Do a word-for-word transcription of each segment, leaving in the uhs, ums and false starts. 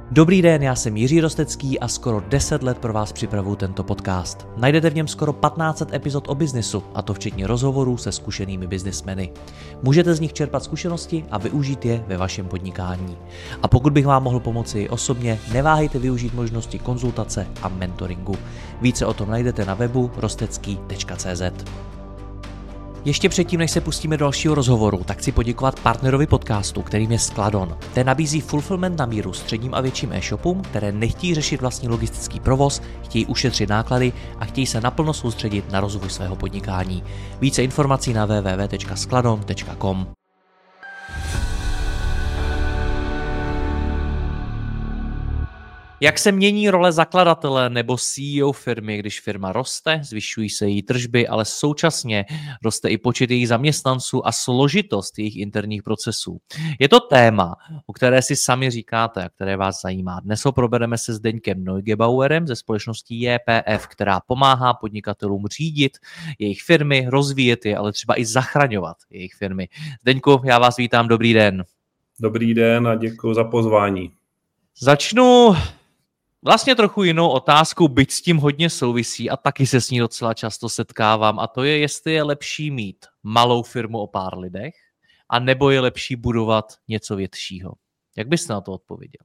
Dobrý den, já jsem Jiří Rostecký a skoro deset let pro vás připravuju tento podcast. Najdete v něm skoro patnáct set epizod o biznesu, a to včetně rozhovorů se zkušenými biznismeny. Můžete z nich čerpat zkušenosti a využít je ve vašem podnikání. A pokud bych vám mohl pomoci i osobně, neváhejte využít možnosti konzultace a mentoringu. Více o tom najdete na webu rostecký tečka cé zet. Ještě předtím, než se pustíme do dalšího rozhovoru, tak chci poděkovat partnerovi podcastu, kterým je Skladon. Ten nabízí fulfillment na míru středním a větším e-shopům, které nechtějí řešit vlastní logistický provoz, chtějí ušetřit náklady a chtějí se naplno soustředit na rozvoj svého podnikání. Více informací na w w w tečka skladon tečka com. Jak se mění role zakladatele nebo C E O firmy, když firma roste, zvyšují se její tržby, ale současně roste i počet jejich zaměstnanců a složitost jejich interních procesů. Je to téma, o které si sami říkáte a které vás zajímá. Dnes ho probereme se Zdeňkem Neugebauerem ze společnosti J P F, která pomáhá podnikatelům řídit jejich firmy, rozvíjet je, ale třeba i zachraňovat jejich firmy. Zdeňku, já vás vítám, dobrý den. Dobrý den a děkuji za pozvání. Začnu vlastně trochu jinou otázkou, byť s tím hodně souvisí a taky se s ní docela často setkávám, a to je, jestli je lepší mít malou firmu o pár lidech, a nebo je lepší budovat něco většího. Jak byste na to odpověděl?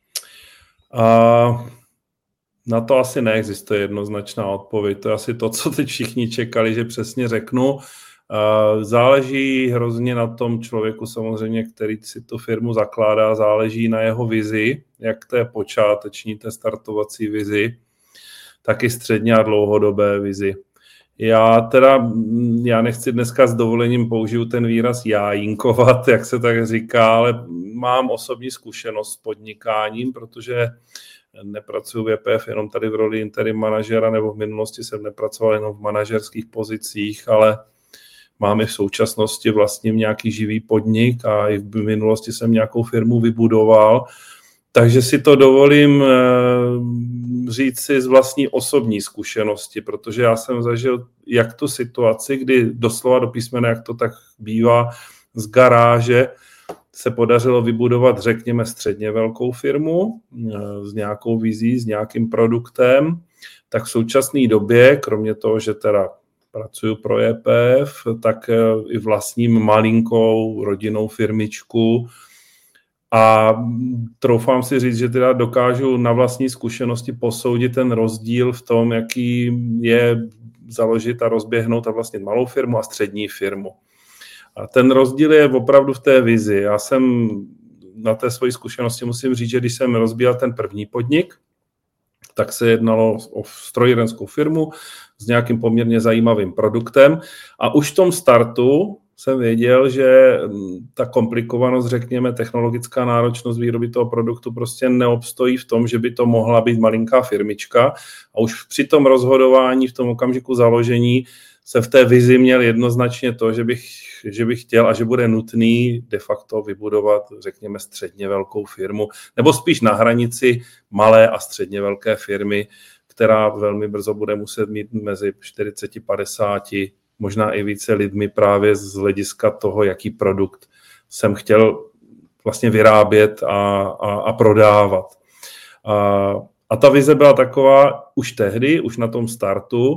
Uh, na to asi neexistuje jednoznačná odpověď. To je asi to, co teď všichni čekali, že přesně řeknu. Uh, záleží hrozně na tom člověku samozřejmě, který si tu firmu zakládá, záleží na jeho vizi, jak té počáteční, té startovací vizi, tak i středně a dlouhodobé vizi. Já teda, já nechci dneska s dovolením použiju ten výraz jájinkovat, jak se tak říká, ale mám osobní zkušenost s podnikáním, protože nepracuji v J P F jenom tady v roli interim manažera, nebo v minulosti jsem nepracoval jenom v manažerských pozicích, ale mám i v současnosti vlastně nějaký živý podnik a i v minulosti jsem nějakou firmu vybudoval. Takže si to dovolím říct si z vlastní osobní zkušenosti, protože já jsem zažil jak tu situaci, kdy doslova do písmene, jak to tak bývá, z garáže se podařilo vybudovat, řekněme, středně velkou firmu s nějakou vizí, s nějakým produktem, tak v současné době, kromě toho, že teda pracuji pro J P F, tak i vlastním malinkou rodinnou firmičku a troufám si říct, že teda dokážu na vlastní zkušenosti posoudit ten rozdíl v tom, jaký je založit a rozběhnout a vlastně malou firmu a střední firmu. A ten rozdíl je opravdu v té vizi. Já jsem na té své zkušenosti musím říct, že když jsem rozbíjel ten první podnik, tak se jednalo o strojírenskou firmu s nějakým poměrně zajímavým produktem a už v tom startu jsem věděl, že ta komplikovanost, řekněme, technologická náročnost výroby toho produktu prostě neobstojí v tom, že by to mohla být malinká firmička, a už při tom rozhodování, v tom okamžiku založení se v té vizi měl jednoznačně to, že bych, že bych chtěl a že bude nutný de facto vybudovat, řekněme, středně velkou firmu, nebo spíš na hranici malé a středně velké firmy, která velmi brzo bude muset mít mezi čtyřicet až padesát, možná i více lidmi právě z hlediska toho, jaký produkt jsem chtěl vlastně vyrábět a, a, a prodávat. A, a ta vize byla taková už tehdy, už na tom startu,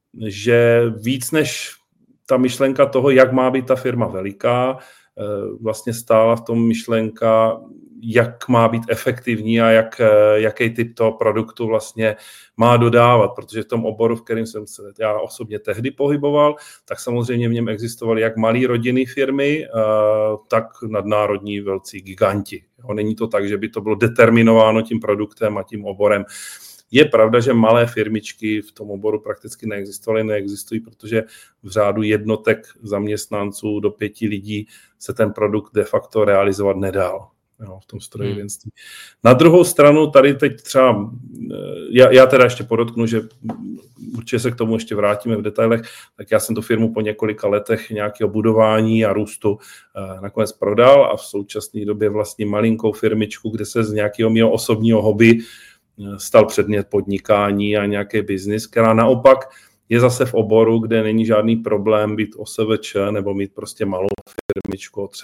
že víc než ta myšlenka toho, jak má být ta firma veliká, vlastně stála v tom myšlenka, jak má být efektivní a jak, jaký typ toho produktu vlastně má dodávat, protože v tom oboru, v kterém jsem se já osobně tehdy pohyboval, tak samozřejmě v něm existovaly jak malé rodinné firmy, tak nadnárodní velcí giganti. Není to tak, že by to bylo determinováno tím produktem a tím oborem. Je pravda, že malé firmičky v tom oboru prakticky neexistovaly, neexistují, protože v řádu jednotek zaměstnanců do pěti lidí se ten produkt de facto realizovat nedal. Jo, v tom strojírenství. Hmm. Na druhou stranu tady teď třeba, já, já teda ještě podotknu, že určitě se k tomu ještě vrátíme v detailech, tak já jsem tu firmu po několika letech nějakého budování a růstu eh, nakonec prodal a v současné době vlastně malinkou firmičku, kde se z nějakého mého osobního hobby stal předmět podnikání a nějaký biznis, která naopak je zase v oboru, kde není žádný problém být O S V Č nebo mít prostě malou firmičku o třech,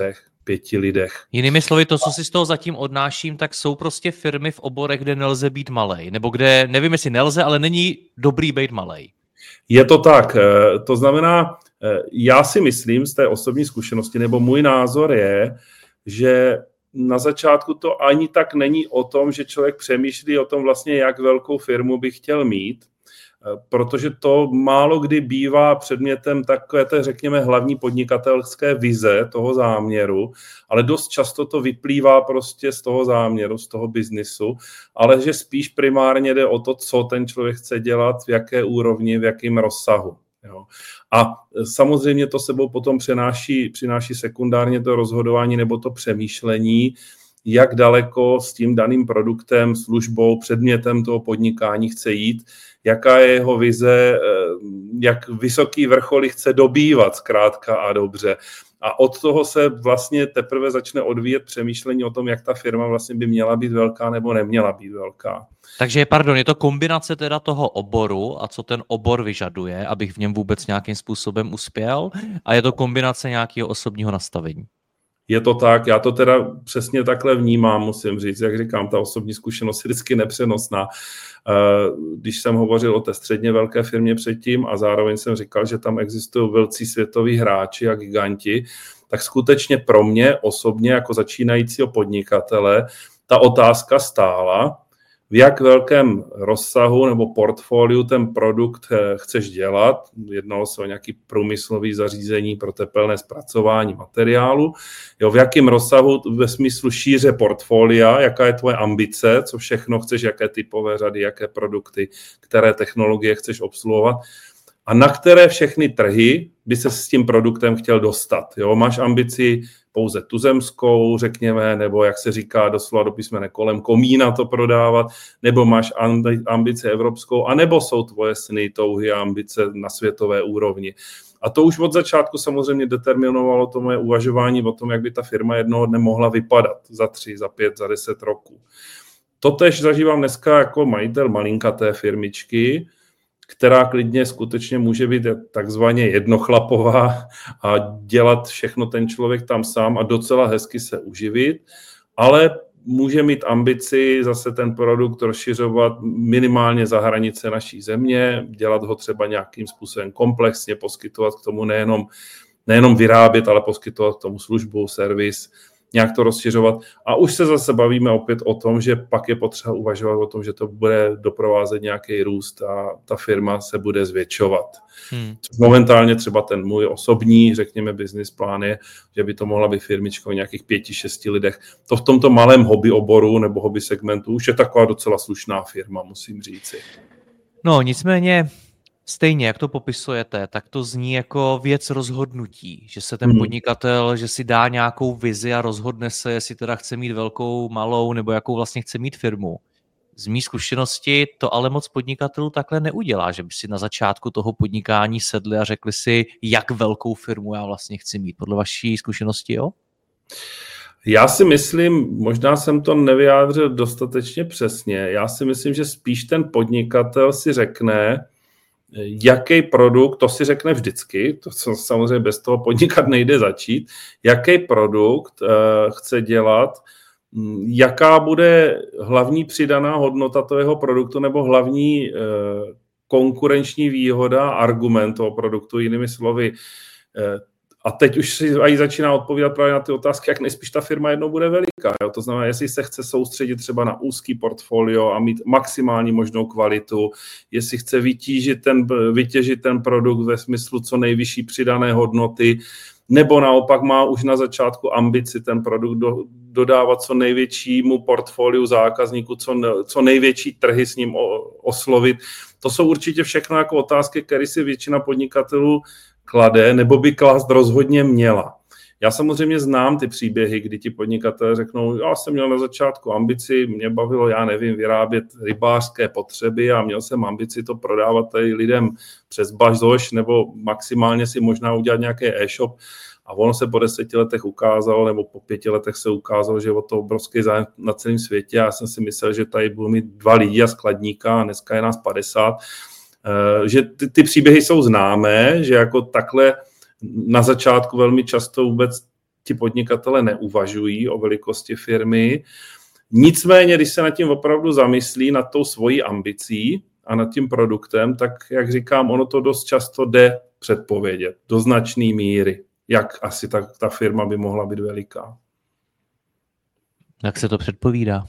pěti lidech. Jinými slovy, to, co si z toho zatím odnáším, tak jsou prostě firmy v oborech, kde nelze být malej, nebo kde, nevím, jestli nelze, ale není dobrý být malej. Je to tak. To znamená, já si myslím z té osobní zkušenosti, nebo můj názor je, že na začátku to ani tak není o tom, že člověk přemýšlí o tom vlastně, jak velkou firmu by chtěl mít, protože to málo kdy bývá předmětem takové té, řekněme, hlavní podnikatelské vize toho záměru, ale dost často to vyplývá prostě z toho záměru, z toho biznisu, ale že spíš primárně jde o to, co ten člověk chce dělat, v jaké úrovni, v jakém rozsahu. Jo. A samozřejmě to sebou potom přináší, přináší sekundárně to rozhodování nebo to přemýšlení, jak daleko s tím daným produktem, službou, předmětem toho podnikání chce jít, jaká je jeho vize, jak vysoký vrcholy chce dobývat zkrátka a dobře. A od toho se vlastně teprve začne odvíjet přemýšlení o tom, jak ta firma vlastně by měla být velká nebo neměla být velká. Takže, pardon, je to kombinace teda toho oboru a co ten obor vyžaduje, abych v něm vůbec nějakým způsobem uspěl, a je to kombinace nějakého osobního nastavení. Je to tak, já to teda přesně takhle vnímám, musím říct, jak říkám, ta osobní zkušenost je vždycky nepřenosná. Když jsem hovořil o té středně velké firmě předtím a zároveň jsem říkal, že tam existují velcí světoví hráči a giganti, tak skutečně pro mě osobně jako začínajícího podnikatele ta otázka stála, v jak velkém rozsahu nebo portfoliu ten produkt chceš dělat. Jednalo se o nějaké průmyslové zařízení pro tepelné zpracování materiálu. Jo, v jakém rozsahu ve smyslu šíře portfolia, jaká je tvoje ambice, co všechno chceš, jaké typové řady, jaké produkty, které technologie chceš obsluhovat a na které všechny trhy by se s tím produktem chtěl dostat. Jo, máš ambici pouze tuzemskou, řekněme, nebo jak se říká doslova do písmene kolem komína to prodávat, nebo máš ambici evropskou, anebo jsou tvoje sny, touhy a ambice na světové úrovni. A to už od začátku samozřejmě determinovalo to moje uvažování o tom, jak by ta firma jednoho dne mohla vypadat za tři, za pět, za deset roků. Totéž zažívám dneska jako majitel malinkaté firmičky, která klidně skutečně může být takzvaně jednochlapová a dělat všechno ten člověk tam sám a docela hezky se uživit, ale může mít ambici zase ten produkt rozšiřovat minimálně za hranice naší země, dělat ho třeba nějakým způsobem komplexně, poskytovat k tomu nejenom, nejenom vyrábět, ale poskytovat k tomu službu, servis, nějak to rozšiřovat. A už se zase bavíme opět o tom, že pak je potřeba uvažovat o tom, že to bude doprovázet nějaký růst a ta firma se bude zvětšovat. Hmm. Momentálně třeba ten můj osobní, řekněme, business plán je, že by to mohla být firmička o nějakých pěti, šesti lidech. To v tomto malém hobby oboru nebo hobby segmentu už je taková docela slušná firma, musím říci. No, nicméně stejně, jak to popisujete, tak to zní jako věc rozhodnutí, že se ten hmm. podnikatel, že si dá nějakou vizi a rozhodne se, jestli teda chce mít velkou, malou, nebo jakou vlastně chce mít firmu. Z mý zkušenosti to ale moc podnikatelů takhle neudělá, že by si na začátku toho podnikání sedli a řekli si, jak velkou firmu já vlastně chci mít. Podle vaší zkušenosti, jo? Já si myslím, možná jsem to nevyjádřil dostatečně přesně, já si myslím, že spíš ten podnikatel si řekne, jaký produkt, to si řekne vždycky, to samozřejmě bez toho podnikat nejde začít, jaký produkt uh, chce dělat, jaká bude hlavní přidaná hodnota toho produktu nebo hlavní uh, konkurenční výhoda, argument toho produktu, jinými slovy. Uh, a teď už si aj začíná odpovídat právě na ty otázky, jak nejspíš ta firma jednou bude veliká. Jo? To znamená, jestli se chce soustředit třeba na úzký portfolio a mít maximální možnou kvalitu, jestli chce vytížit ten, vytěžit ten produkt ve smyslu co nejvyšší přidané hodnoty, nebo naopak má už na začátku ambici ten produkt do, dodávat co největšímu portfoliu zákazníků, co, co největší trhy s ním o, oslovit. To jsou určitě všechno jako otázky, které si většina podnikatelů klade, nebo by klást rozhodně měla. Já samozřejmě znám ty příběhy, kdy ti podnikatelé řeknou, já jsem měl na začátku ambici, mě bavilo, já nevím, vyrábět rybářské potřeby a měl jsem ambici to prodávat tady lidem přes Bazoš, nebo maximálně si možná udělat nějaký e-shop. A ono se po deseti letech ukázalo, nebo po pěti letech se ukázalo, že je o to obrovský zájem na celém světě. Já jsem si myslel, že tady budu mít dva lidi a skladníka a dneska je nás padesát. Že ty, ty příběhy jsou známé, že jako takhle na začátku velmi často vůbec ti podnikatelé neuvažují o velikosti firmy. Nicméně, když se nad tím opravdu zamyslí, nad tou svojí ambicí a nad tím produktem, tak, jak říkám, ono to dost často jde předpovědět do značné míry, jak asi ta, ta firma by mohla být veliká. Jak se to předpovídá?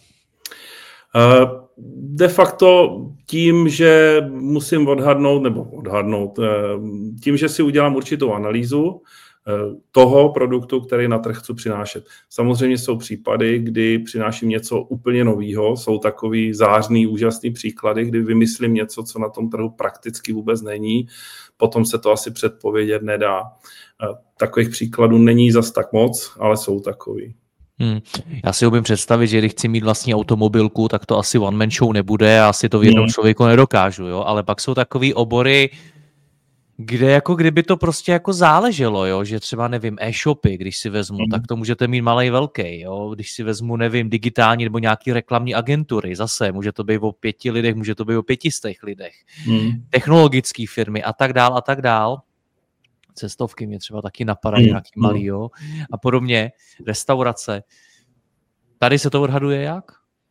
De facto tím, že musím odhadnout, nebo odhadnout, tím, že si udělám určitou analýzu toho produktu, který na trh chci přinášet. Samozřejmě jsou případy, kdy přináším něco úplně nového, jsou takový zářný, úžasný příklady, kdy vymyslím něco, co na tom trhu prakticky vůbec není, potom se to asi předpovědět nedá. Takových příkladů není zas tak moc, ale jsou takový. Hmm. Já si umím představit, že když chci mít vlastní automobilku, tak to asi one man show nebude a asi to v jednom hmm. člověku nedokážu, jo? Ale pak jsou takový obory, kde jako kdyby to prostě jako záleželo, jo? Že třeba nevím, e-shopy, když si vezmu, hmm. tak to můžete mít malej velký, jo? Když si vezmu, nevím, digitální nebo nějaký reklamní agentury, zase může to být o pěti lidech, může to být o pětistech lidech, hmm. technologické firmy a tak dál a tak dál. Cestovky mě třeba taky napadají, mm. nějaký malý, jo, a podobně, restaurace. Tady se to odhaduje jak?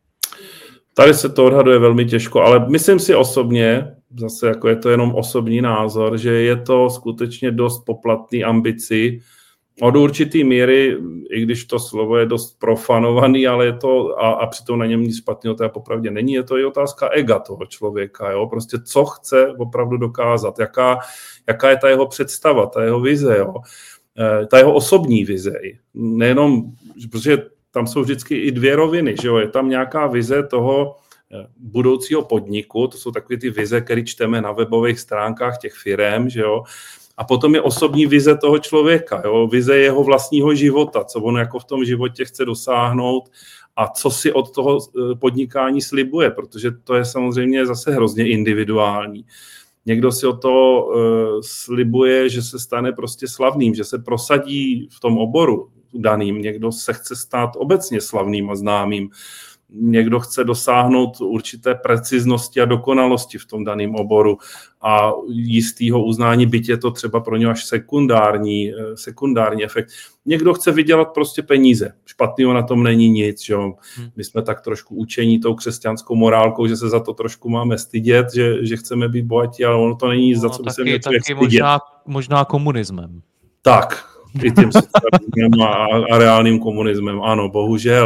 Tady se to odhaduje velmi těžko, ale myslím si osobně, zase jako je to jenom osobní názor, že je to skutečně dost poplatný ambici. Od určitý míry, i když to slovo je dost profanovaný, ale je to, a, a přitom na něm nic špatného, to popravdě není, je to i otázka ega toho člověka, jo? Prostě co chce opravdu dokázat, jaká, jaká je ta jeho představa, ta jeho vize, jo? E, ta jeho osobní vize. Nejenom, protože tam jsou vždycky i dvě roviny, že jo? Je tam nějaká vize toho budoucího podniku, to jsou takové ty vize, které čteme na webových stránkách těch firem, že jo? A potom je osobní vize toho člověka, jo? Vize jeho vlastního života, co on jako v tom životě chce dosáhnout a co si od toho podnikání slibuje, protože to je samozřejmě zase hrozně individuální. Někdo si od toho uh, slibuje, že se stane prostě slavným, že se prosadí v tom oboru daným, někdo se chce stát obecně slavným a známým, někdo chce dosáhnout určité preciznosti a dokonalosti v tom daném oboru a jistého uznání, byť je to třeba pro ně až sekundární, sekundární efekt. Někdo chce vydělat prostě peníze. Špatného na tom není nic. Že? My jsme tak trošku učení tou křesťanskou morálkou, že se za to trošku máme stydět, že, že chceme být bohatí, ale ono to není nic, no, za co by se měl člověk stydět. Možná, možná komunismem. Tak, i tím socialismem a, a reálným komunismem, ano, bohužel.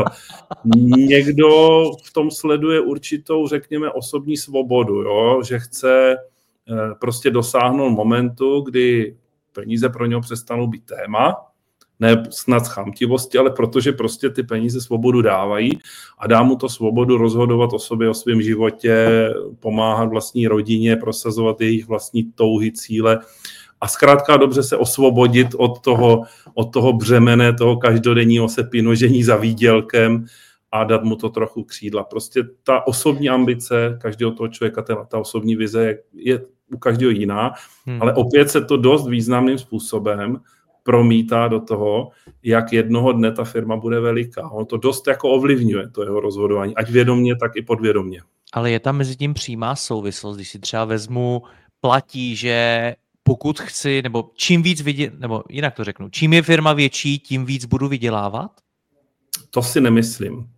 Někdo v tom sleduje určitou, řekněme, osobní svobodu, jo? Že chce eh, prostě dosáhnout momentu, kdy peníze pro něho přestanou být téma, ne snad z chamtivosti, ale protože prostě ty peníze svobodu dávají a dá mu to svobodu rozhodovat o sobě, o svém životě, pomáhat vlastní rodině, prosazovat jejich vlastní touhy, cíle, a zkrátka dobře se osvobodit od toho, od toho břemene, toho každodenního se pinožení za výdělkem a dát mu to trochu křídla. Prostě ta osobní ambice každého toho člověka, ta, ta osobní vize je, je u každého jiná, hmm. ale opět se to dost významným způsobem promítá do toho, jak jednoho dne ta firma bude veliká. Ono to dost jako ovlivňuje, to jeho rozhodování, ať vědomně, tak i podvědomně. Ale je tam mezi tím přímá souvislost, když si třeba vezmu, platí, že pokud chci, nebo čím víc vidět, nebo jinak to řeknu, čím je firma větší, tím víc budu vydělávat? To si nemyslím.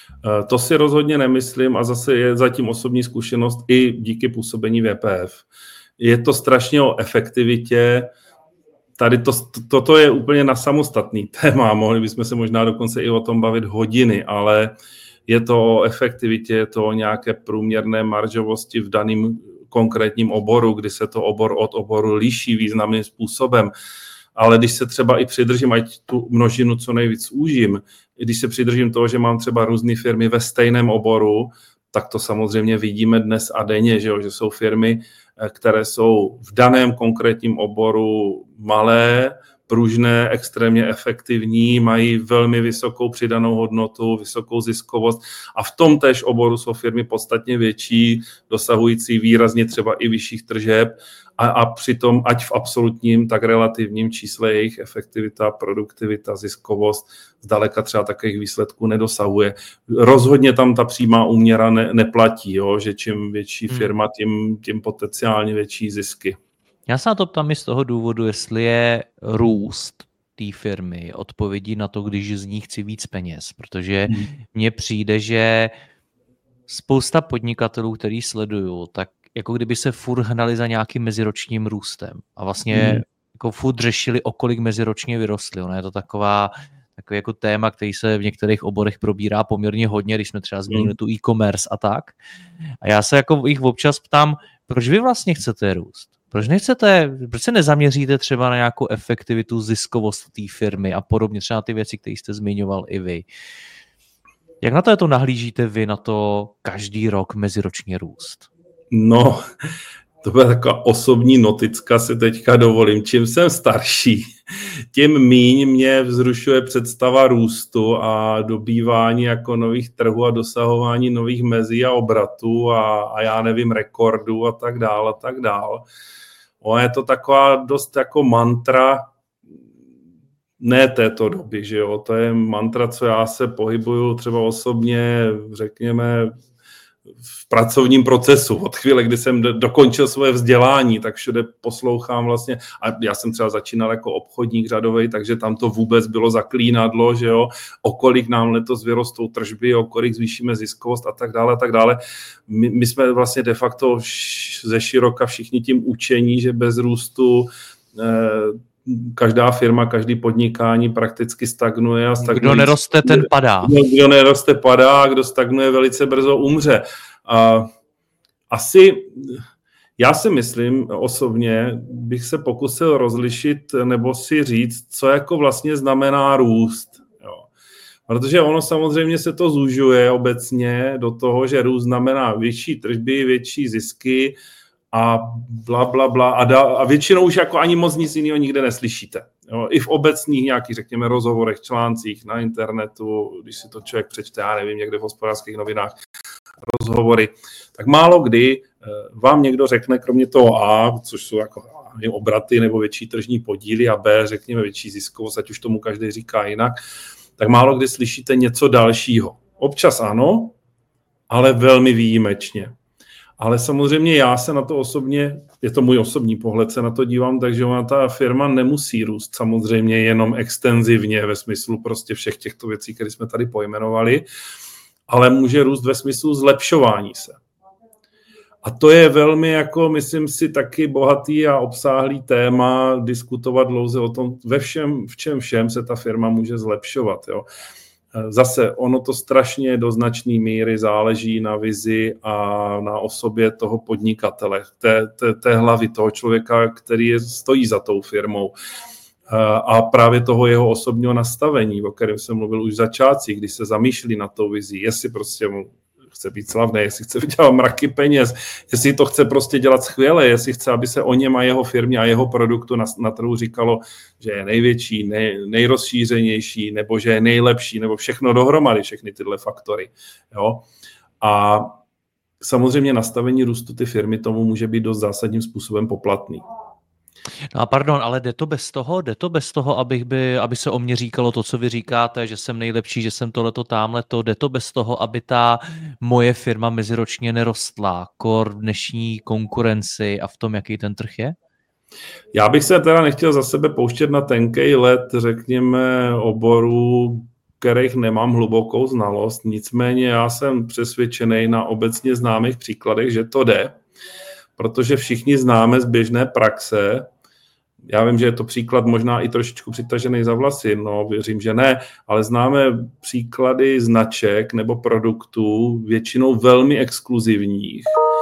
To si rozhodně nemyslím a zase je zatím osobní zkušenost i díky působení V P F. Je to strašně o efektivitě. Tady to, toto je úplně na samostatný téma. Mohli bychom se možná dokonce i o tom bavit hodiny, ale je to o efektivitě, je to o nějaké průměrné maržovosti v daném konkrétním oboru, kdy se to obor od oboru liší významným způsobem. Ale když se třeba i přidržím, ať tu množinu co nejvíc úžím, když se přidržím toho, že mám třeba různé firmy ve stejném oboru, tak to samozřejmě vidíme dnes a denně, že, jo? Že jsou firmy, které jsou v daném konkrétním oboru malé, pružné, extrémně efektivní, mají velmi vysokou přidanou hodnotu, vysokou ziskovost a v tom též oboru jsou firmy podstatně větší, dosahující výrazně třeba i vyšších tržeb a, a přitom ať v absolutním, tak relativním čísle jejich efektivita, produktivita, ziskovost zdaleka třeba takových výsledků nedosahuje. Rozhodně tam ta přímá úměra ne, neplatí, jo? Že čím větší firma, tím, tím potenciálně větší zisky. Já se na to ptám i z toho důvodu, jestli je růst té firmy, odpovědí na to, když z ní chci víc peněz, protože mně přijde, že spousta podnikatelů, který sleduju, tak jako kdyby se furt hnali za nějakým meziročním růstem a vlastně mm. jako furt řešili, o kolik meziročně vyrostli. Ono je to taková, takový jako téma, který se v některých oborech probírá poměrně hodně, když jsme třeba zmínili mm. tu e-commerce a tak. A já se jako jich občas ptám, proč vy vlastně chcete růst? Proč nechcete, proč se nezaměříte třeba na nějakou efektivitu, ziskovost té firmy a podobně, třeba na ty věci, které jste zmiňoval i vy. Jak na to je to nahlížíte vy, na to každý rok meziročně růst? No, to byla taková osobní noticka, si teďka dovolím. Čím jsem starší, tím míň mě vzrušuje představa růstu a dobývání jako nových trhů a dosahování nových mezí a obratů a, a já nevím, rekordů a tak dál a tak dál. O, je to taková dost jako mantra, ne této doby, že jo, to je mantra, co já se pohybuju třeba osobně, řekněme, v pracovním procesu. Od chvíle, kdy jsem dokončil svoje vzdělání, tak všude poslouchám vlastně, a já jsem třeba začínal jako obchodník řadovej, takže tam to vůbec bylo zaklínadlo, že jo, o kolik nám letos vyrostou tržby, o kolik zvýšíme ziskovost a tak dále a tak dále. My, my jsme vlastně de facto ze široka všichni tím učení, že bez růstu eh, každá firma, každý podnikání prakticky stagnuje. A stagnuje. Kdo neroste, ten padá. Kdo, kdo neroste, padá, kdo stagnuje, velice brzo umře. A asi, já si myslím osobně, bych se pokusil rozlišit nebo si říct, co jako vlastně znamená růst. Jo. Protože ono samozřejmě se to zužuje obecně do toho, že růst znamená větší tržby, větší zisky, a bla, bla, bla. A, da, a většinou už jako ani moc nic jiného nikde neslyšíte. Jo, i v obecných nějakých, řekněme, rozhovorech, článcích na internetu, když si to člověk přečte, já nevím, někde v Hospodářských novinách, rozhovory, tak málo kdy vám někdo řekne, kromě toho A, což jsou jako obraty nebo větší tržní podíly, a B, řekněme, větší ziskovost, ať už tomu každý říká jinak, tak málo kdy slyšíte něco dalšího. Občas ano, ale velmi výjimečně. Ale samozřejmě já se na to osobně, je to můj osobní pohled, se na to dívám, takže ona ta firma nemusí růst samozřejmě jenom extenzivně ve smyslu prostě všech těchto věcí, které jsme tady pojmenovali, ale může růst ve smyslu zlepšování se. A to je velmi, jako myslím si, taky bohatý a obsáhlý téma diskutovat dlouze o tom, ve všem, v čem všem se ta firma může zlepšovat, jo. Zase ono to strašně do značné míry záleží na vizi a na osobě toho podnikatele, té, té, té hlavy toho člověka, který je, stojí za tou firmou. A právě toho jeho osobního nastavení, o kterém jsem mluvil už v začátcích, když se zamýšlí na tou vizí, jestli prostě chce být slavný, jestli chce vydělat mraky peněz, jestli to chce prostě dělat skvěle, jestli chce, aby se o něm a jeho firmě a jeho produktu na, na trhu říkalo, že je největší, nej, nejrozšířenější, nebo že je nejlepší, nebo všechno dohromady, všechny tyhle faktory. Jo? A samozřejmě nastavení růstu ty firmy tomu může být dost zásadním způsobem poplatný. No a pardon, ale jde to bez toho, jde to bez toho, abych by, aby se o mě říkalo to, co vy říkáte, že jsem nejlepší, že jsem tohleto, támhleto, jde to bez toho, aby ta moje firma meziročně nerostla, kor v dnešní konkurenci a v tom, jaký ten trh je? Já bych se teda nechtěl za sebe pouštět na tenkej led, řekněme, oborů, kterých nemám hlubokou znalost, nicméně já jsem přesvědčený na obecně známých příkladech, že to jde, protože všichni známe z běžné praxe. Já vím, že je to příklad možná i trošičku přitažený za vlasy, no věřím, že ne, ale známe příklady značek nebo produktů, většinou velmi exkluzivních,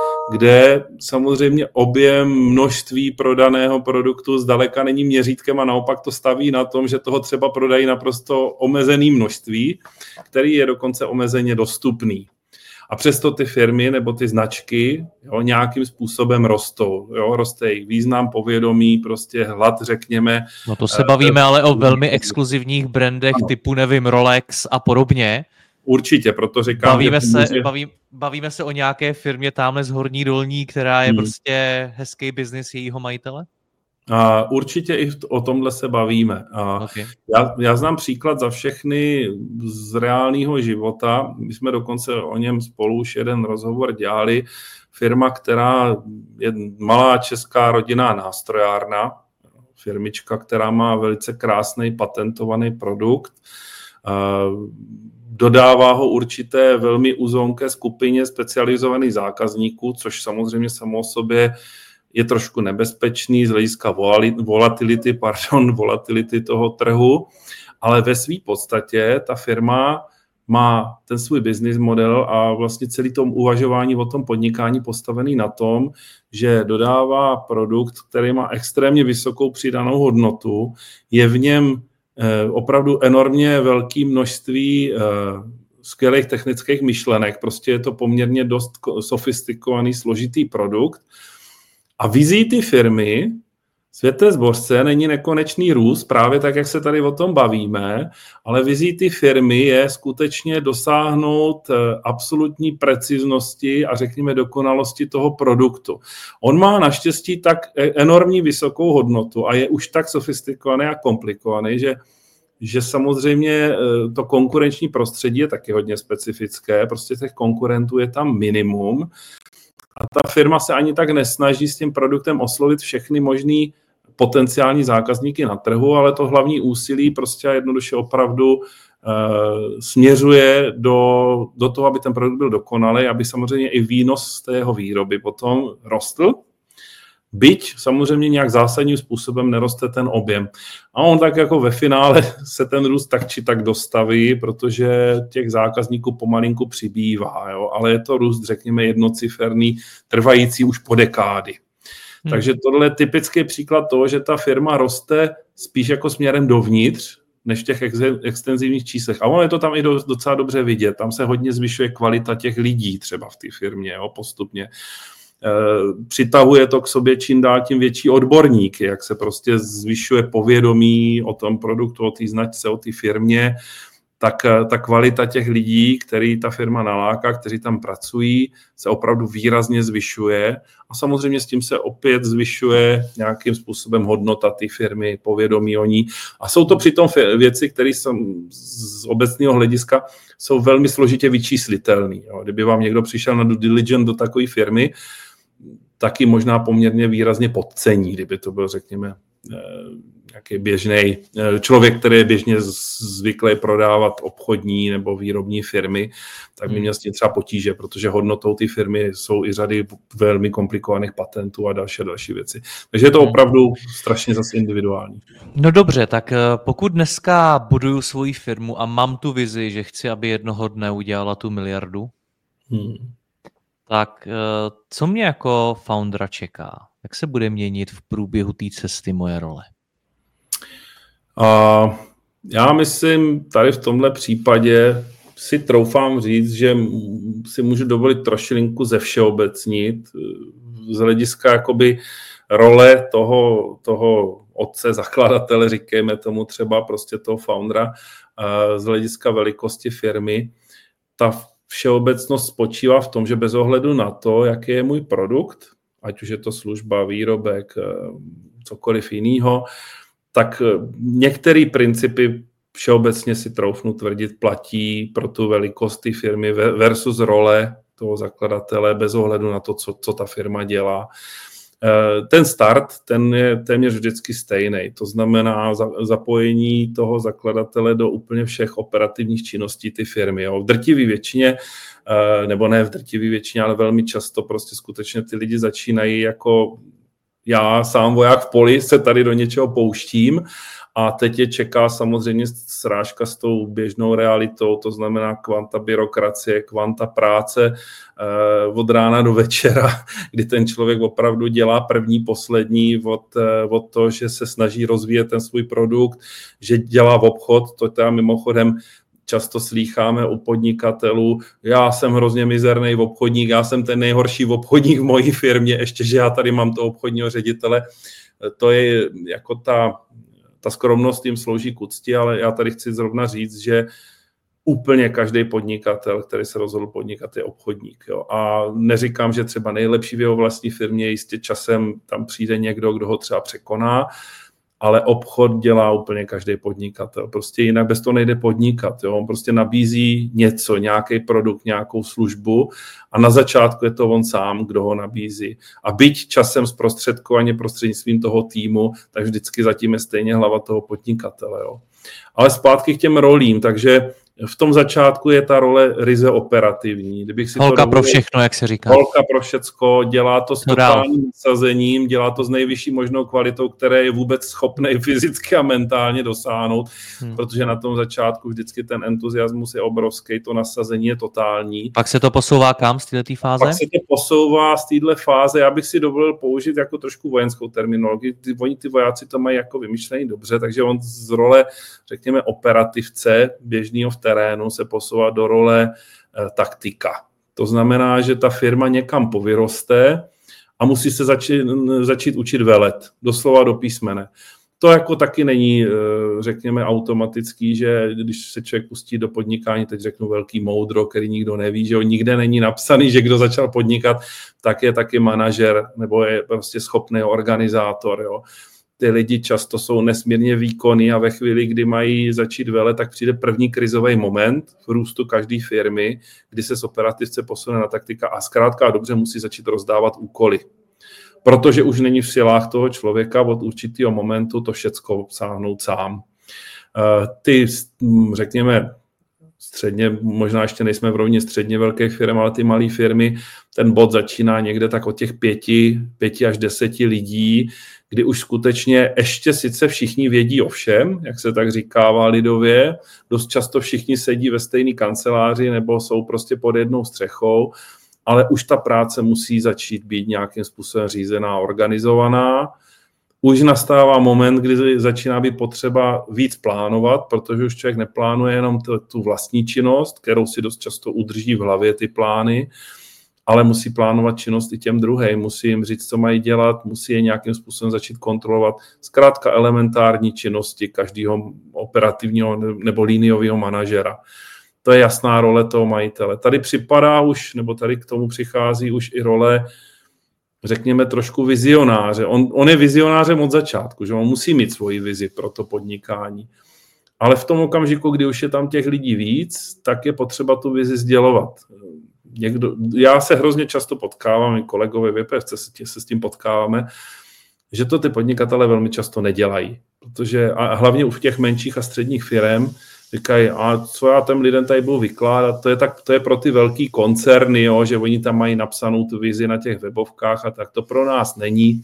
kde samozřejmě objem množství prodaného produktu zdaleka není měřítkem a naopak to staví na tom, že toho třeba prodají naprosto omezené množství, který je dokonce omezeně dostupný. A přesto ty firmy nebo ty značky, jo, nějakým způsobem rostou. Jo, roste jejich význam, povědomí, prostě hlad, řekněme. No to se bavíme uh, ale o velmi exkluzivních brandech ano. typu, nevím, Rolex a podobně. Určitě, proto říkám... Bavíme, se, může... baví, bavíme se o nějaké firmě tamhle z Horní Dolní, která je hmm. prostě hezký biznis jejího majitele? A určitě i o tomhle se bavíme. A okay. já, já znám příklad za všechny z reálného života. My jsme dokonce o něm spolu už jeden rozhovor dělali. Firma, která je malá česká rodinná nástrojárna, firmička, která má velice krásný patentovaný produkt, dodává ho určité velmi uzonké skupině specializovaných zákazníků, což samozřejmě samo o sobě je trošku nebezpečný z hlediska volatility, pardon, volatility toho trhu, ale ve své podstatě ta firma má ten svůj business model a vlastně celý tom uvažování o tom podnikání postavený na tom, že dodává produkt, který má extrémně vysokou přidanou hodnotu, je v něm opravdu enormně velké množství skvělých technických myšlenek, prostě je to poměrně dost sofistikovaný, složitý produkt a vizí ty firmy, světe zbožce, není nekonečný růst, právě tak, jak se tady o tom bavíme, ale vizí ty firmy je skutečně dosáhnout absolutní preciznosti a řekněme dokonalosti toho produktu. On má naštěstí tak enormní vysokou hodnotu a je už tak sofistikovaný a komplikovaný, že že samozřejmě to konkurenční prostředí je taky hodně specifické, prostě těch konkurentů je tam minimum a ta firma se ani tak nesnaží s tím produktem oslovit všechny možný potenciální zákazníky na trhu, ale to hlavní úsilí prostě jednoduše opravdu uh, směřuje do, do toho, aby ten produkt byl dokonalý, aby samozřejmě i výnos z té jeho výroby potom rostl. Byť samozřejmě nějak zásadním způsobem neroste ten objem. A on tak jako ve finále se ten růst tak či tak dostaví, protože těch zákazníků pomalinku přibývá, jo? Ale je to růst, řekněme, jednociferný, trvající už po dekády. Hmm. Takže tohle je typický příklad toho, že ta firma roste spíš jako směrem dovnitř, než v těch ex- extenzivních číslech. A ono je to tam i do, docela dobře vidět. Tam se hodně zvyšuje kvalita těch lidí třeba v té firmě, jo, postupně. Přitahuje to k sobě čím dál tím větší odborníky, jak se prostě zvyšuje povědomí o tom produktu, o té značce, o té firmě, tak ta kvalita těch lidí, který ta firma naláká, kteří tam pracují, se opravdu výrazně zvyšuje a samozřejmě s tím se opět zvyšuje nějakým způsobem hodnota té firmy, povědomí o ní. A jsou to přitom věci, které jsou z obecného hlediska jsou velmi složitě vyčíslitelné. Kdyby vám někdo přišel na due diligence do takové firmy, taky možná poměrně výrazně podcení, kdyby to byl, řekněme, nějaký běžný člověk, který je běžně zvyklý prodávat obchodní nebo výrobní firmy, tak by měl s tím třeba potíže, protože hodnotou ty firmy jsou i řady velmi komplikovaných patentů a další další věci. Takže je to opravdu strašně zase individuální. No dobře, tak pokud dneska buduju svoji firmu a mám tu vizi, že chci, aby jednoho dne udělala tu miliardu, hmm. tak co mě jako foundera čeká? Jak se bude měnit v průběhu té cesty moje role? Uh, já myslím, tady v tomhle případě si troufám říct, že si můžu dovolit trošilinku ze všeobecnit z hlediska jakoby role toho, toho otce, zakladatele, říkejme tomu třeba prostě toho foundera, uh, z hlediska velikosti firmy. Ta všeobecnost spočívá v tom, že bez ohledu na to, jaký je můj produkt, ať už je to služba, výrobek, cokoliv jiného, tak některé principy všeobecně si troufnu tvrdit platí pro tu velikost té firmy versus role toho zakladatele bez ohledu na to, co, co ta firma dělá. Ten start, ten je téměř vždycky stejný. To znamená zapojení toho zakladatele do úplně všech operativních činností ty firmy. Jo. V drtivé většině, nebo ne v drtivé většině, ale velmi často prostě skutečně ty lidi začínají jako já sám voják v poli se tady do něčeho pouštím a teď je čeká samozřejmě srážka s tou běžnou realitou, to znamená kvanta byrokracie, kvanta práce eh, od rána do večera, kdy ten člověk opravdu dělá první, poslední od, eh, od toho, že se snaží rozvíjet ten svůj produkt, že dělá v obchod, to teda mimochodem často slýcháme u podnikatelů, já jsem hrozně mizerný obchodník, já jsem ten nejhorší obchodník v mojí firmě, ještě, že já tady mám toho obchodního ředitele. To je jako ta, ta skromnost jim slouží k úcti, ale já tady chci zrovna říct, že úplně každý podnikatel, který se rozhodl podnikat, je obchodník. Jo. A neříkám, že třeba nejlepší v jeho vlastní firmě, jistě časem tam přijde někdo, kdo ho třeba překoná, ale obchod dělá úplně každý podnikatel. Prostě jinak bez toho nejde podnikat. Jo? On prostě nabízí něco, nějaký produkt, nějakou službu a na začátku je to on sám, kdo ho nabízí. A byť časem zprostředkovaně prostřednictvím toho týmu, tak vždycky zatím je stejně hlava toho podnikatele. Jo? Ale zpátky k těm rolím, takže v tom začátku je ta role ryze operativní. Kdybych si holka to pro všechno, jak se říká. Holka pro všecko, dělá to s totálním nasazením, dělá to s nejvyšší možnou kvalitou, které je vůbec schopný fyzicky a mentálně dosáhnout, hmm. protože na tom začátku vždycky ten entuziasmus je obrovský, to nasazení je totální. Pak se to posouvá kam z této fáze? Pak se to posouvá z této fáze, já bych si dovolil použít jako trošku vojenskou terminologii, ty, oni ty vojáci to mají jako vymyšlený dobře, takže on z role, řekněme, operativce běžného v terénu se posouvá do role e, taktika. To znamená, že ta firma někam povyroste a musí se začít, začít učit velet, doslova do písmene. To jako taky není, řekněme, automatický, že když se člověk pustí do podnikání, teď řeknu velký moudro, který nikdo neví, že ho nikde není napsaný, že kdo začal podnikat, tak je taky manažer nebo je prostě schopný organizátor. Jo. Ty lidi často jsou nesmírně výkonní a ve chvíli, kdy mají začít velet, tak přijde první krizový moment v růstu každé firmy, kdy se z operativce posune na taktika a zkrátka dobře musí začít rozdávat úkoly. Protože už není v silách toho člověka od určitého momentu to všecko sáhnout sám. Ty, řekněme, středně, možná ještě nejsme v rovině středně velkých firm, ale ty malé firmy, ten bod začíná někde tak od těch pěti, pěti až deseti lidí, kdy už skutečně ještě sice všichni vědí o všem, jak se tak říkává lidově, dost často všichni sedí ve stejné kanceláři nebo jsou prostě pod jednou střechou, ale už ta práce musí začít být nějakým způsobem řízená, organizovaná. Už nastává moment, kdy začíná být potřeba víc plánovat, protože už člověk neplánuje jenom tu vlastní činnost, kterou si dost často udrží v hlavě ty plány, ale musí plánovat činnost i těm druhým, musí jim říct, co mají dělat, musí je nějakým způsobem začít kontrolovat. Zkrátka elementární činnosti každého operativního nebo liniového manažera. To je jasná role toho majitele. Tady připadá už, nebo tady k tomu přichází už i role, řekněme, trošku vizionáře. On, on je vizionářem od začátku, že on musí mít svoji vizi pro to podnikání. Ale v tom okamžiku, kdy už je tam těch lidí víc, tak je potřeba tu vizi sdělovat. Někdo, já se hrozně často potkávám, i kolegové v J P F C se, se s tím potkáváme, že to ty podnikatele velmi často nedělají. Protože, a hlavně u těch menších a středních firem, říkají, a co já těm lidem tady budu vykládat, to je, tak, to je pro ty velký koncerny, jo, že oni tam mají napsanou tu vizi na těch webovkách a tak to pro nás není.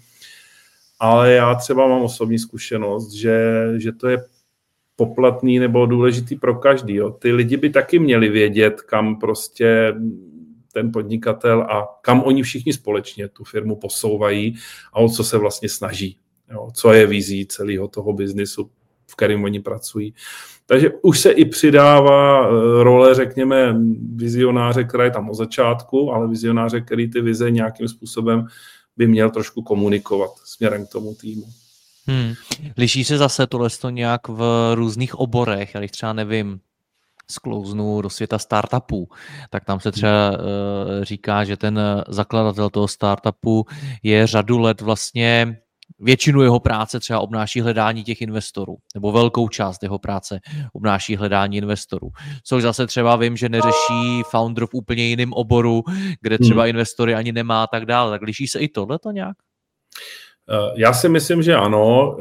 Ale já třeba mám osobní zkušenost, že, že to je poplatný nebo důležitý pro každý. Jo. Ty lidi by taky měli vědět, kam prostě ten podnikatel a kam oni všichni společně tu firmu posouvají a o co se vlastně snaží. Jo. Co je vizí celého toho biznisu, v kterém oni pracují. Takže už se i přidává role, řekněme, vizionáře, která je tam od začátku, ale vizionáře, který ty vize nějakým způsobem by měl trošku komunikovat směrem k tomu týmu. Hmm. Liší se zase tohle nějak v různých oborech, já když třeba nevím, sklouznu do světa startupů, tak tam se třeba uh, říká, že ten zakladatel toho startupu je řadu let vlastně většinu jeho práce třeba obnáší hledání těch investorů, nebo velkou část jeho práce obnáší hledání investorů. Což zase třeba vím, že neřeší founder v úplně jiném oboru, kde třeba hmm. investory ani nemá a tak dále. Tak liší se i tohleto nějak? Já si myslím, že ano.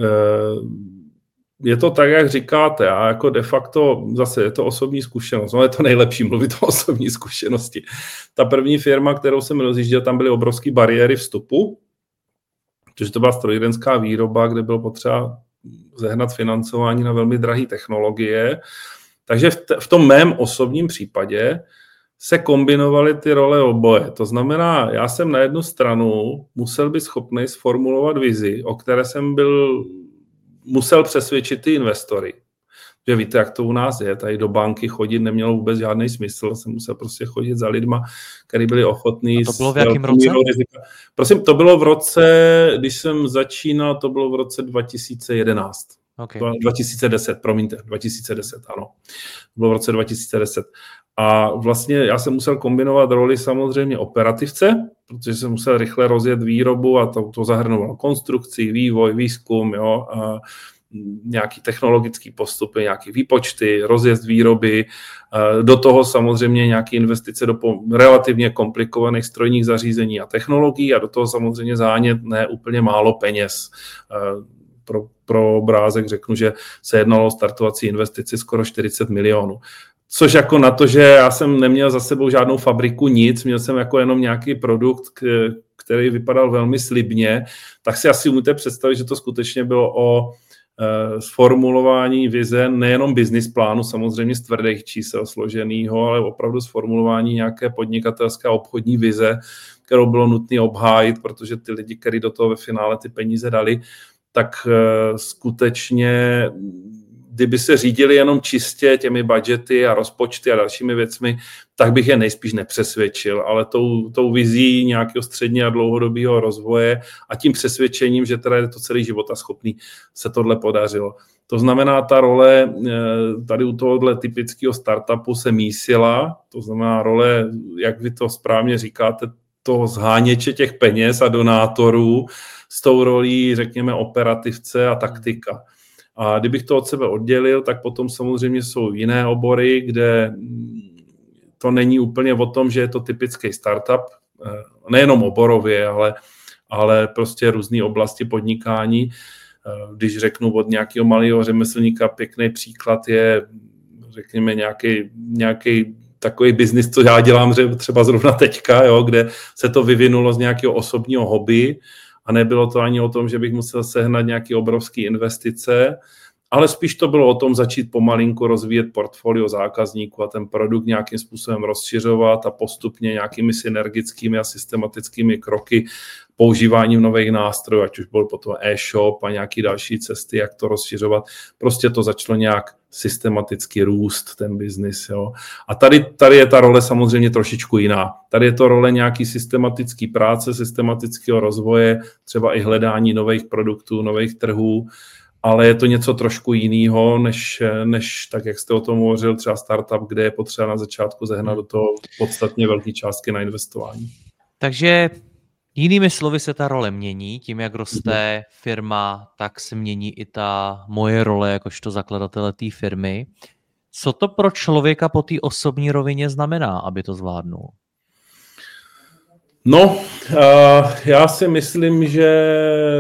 Je to tak, jak říkáte, a jako de facto zase je to osobní zkušenost. No je to nejlepší mluvit o osobní zkušenosti. Ta první firma, kterou jsem rozjížděl, tam byly obrovské bariéry vstupu, protože to byla strojírenská výroba, kde bylo potřeba zehnat financování na velmi drahé technologie. Takže v, t- v tom mém osobním případě se kombinovaly ty role oboje. To znamená, já jsem na jednu stranu musel být schopný sformulovat vizi, o které jsem byl, musel přesvědčit ty investory. Že víte, jak to u nás je, tady do banky chodit nemělo vůbec žádný smysl, jsem musel prostě chodit za lidma, kteří byli ochotní. A to bylo v jakém roce? Prosím, to bylo v roce, když jsem začínal, to bylo v roce dva tisíce jedenáct. Okay. dva tisíce deset, promiňte, dva tisíce deset, ano. Bylo v roce dva tisíce deset. A vlastně já jsem musel kombinovat roli samozřejmě operativce, protože jsem musel rychle rozjet výrobu a to, to zahrnovalo konstrukci, vývoj, výzkum, jo, a nějaký technologický postupy, nějaké výpočty, rozjezd výroby, do toho samozřejmě nějaké investice do relativně komplikovaných strojních zařízení a technologií a do toho samozřejmě zánět ne úplně málo peněz. Pro, pro obrázek řeknu, že se jednalo o startovací investici skoro čtyřicet milionů. Což jako na to, že já jsem neměl za sebou žádnou fabriku, nic, měl jsem jako jenom nějaký produkt, který vypadal velmi slibně, tak si asi umíte představit, že to skutečně bylo o sformulování vize, nejenom business plánu, samozřejmě z tvrdých čísel složenýho, ale opravdu sformulování nějaké podnikatelské a obchodní vize, kterou bylo nutné obhájit, protože ty lidi, kteří do toho ve finále ty peníze dali, tak skutečně, kdyby se řídili jenom čistě těmi budgety a rozpočty a dalšími věcmi, tak bych je nejspíš nepřesvědčil, ale tou, tou vizí nějakého středně a dlouhodobého rozvoje a tím přesvědčením, že teda je to celý životaschopný, se tohle podařilo. To znamená, ta role tady u tohohle typického startupu se mísila, to znamená role, jak vy to správně říkáte, toho zháněče těch peněz a donátorů s tou rolí, řekněme, operativce a taktika. A kdybych to od sebe oddělil, tak potom samozřejmě jsou jiné obory, kde to není úplně o tom, že je to typický startup, nejenom oborově, ale, ale prostě různé oblasti podnikání. Když řeknu od nějakého malého řemeslníka, pěkný příklad je, řekněme, nějaký, nějaký takový biznis, co já dělám třeba zrovna teďka, jo, kde se to vyvinulo z nějakého osobního hobby a nebylo to ani o tom, že bych musel sehnat nějaké obrovské investice, ale spíš to bylo o tom začít pomalinku rozvíjet portfolio zákazníků a ten produkt nějakým způsobem rozšiřovat a postupně nějakými synergickými a systematickými kroky používáním nových nástrojů, ať už byl potom e-shop a nějaké další cesty, jak to rozšiřovat. Prostě to začalo nějak systematicky růst, ten biznis. Jo. A tady, tady je ta role samozřejmě trošičku jiná. Tady je to role nějaký systematický práce, systematického rozvoje, třeba i hledání nových produktů, nových trhů, ale je to něco trošku jiného, než, než tak, jak jste o tom hovořil, třeba startup, kde je potřeba na začátku zehnat do toho podstatně velké částky na investování. Takže jinými slovy se ta role mění, tím, jak roste firma, tak se mění i ta moje role jakožto zakladatele té firmy. Co to pro člověka po té osobní rovině znamená, aby to zvládnul? No, uh, já si myslím, že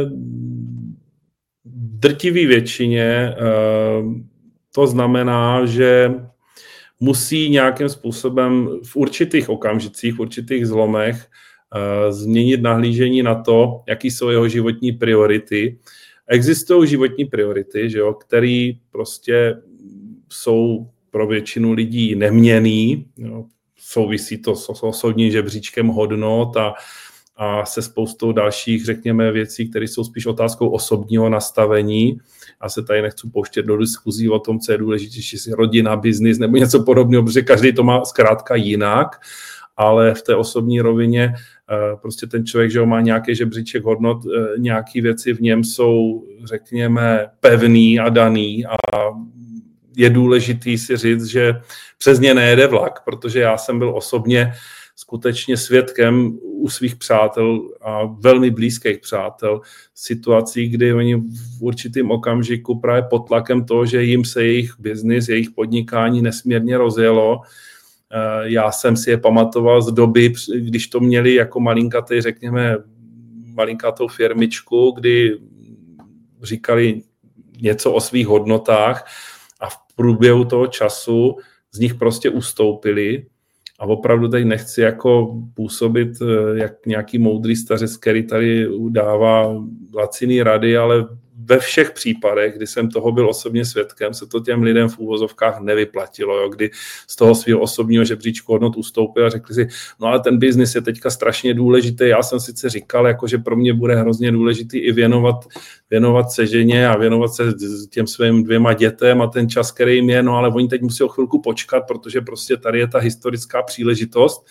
drtivý většině uh, to znamená, že musí nějakým způsobem v určitých okamžicích, v určitých zlomech změnit nahlížení na to, jaký jsou jeho životní priority. Existují životní priority, že jo, které prostě jsou pro většinu lidí neměnný, jo, souvisí to s osobním žebříčkem hodnot a, a se spoustou dalších, řekněme, věcí, které jsou spíš otázkou osobního nastavení. Já se tady nechci pouštět do diskuzí o tom, co je důležitější, jestli rodina, biznis nebo něco podobného, protože každý to má zkrátka jinak, ale v té osobní rovině prostě ten člověk, že ho má nějaký žebříček hodnot, nějaké věci v něm jsou, řekněme, pevný a daný a je důležitý si říct, že přes ně nejede vlak, protože já jsem byl osobně skutečně svědkem u svých přátel a velmi blízkých přátel situací, kdy oni v určitém okamžiku právě pod tlakem toho, že jim se jejich biznis, jejich podnikání nesmírně rozjelo. Já jsem si je pamatoval z doby, když to měli jako malinkatý, řekněme, malinkatou firmičku, kdy říkali něco o svých hodnotách a v průběhu toho času z nich prostě ustoupili. A opravdu tady nechci jako působit jak nějaký moudrý stařec, který tady dává laciný rady, ale ve všech případech, kdy jsem toho byl osobně svědkem, se to těm lidem v úvozovkách nevyplatilo, jo, kdy z toho svého osobního žebříčku hodnot ustoupil a řekli si, no ale ten biznis je teďka strašně důležitý, já jsem sice říkal, jako, že pro mě bude hrozně důležitý i věnovat, věnovat se ženě a věnovat se těm svým dvěma dětem a ten čas, který jim je, no ale oni teď musí o chvilku počkat, protože prostě tady je ta historická příležitost.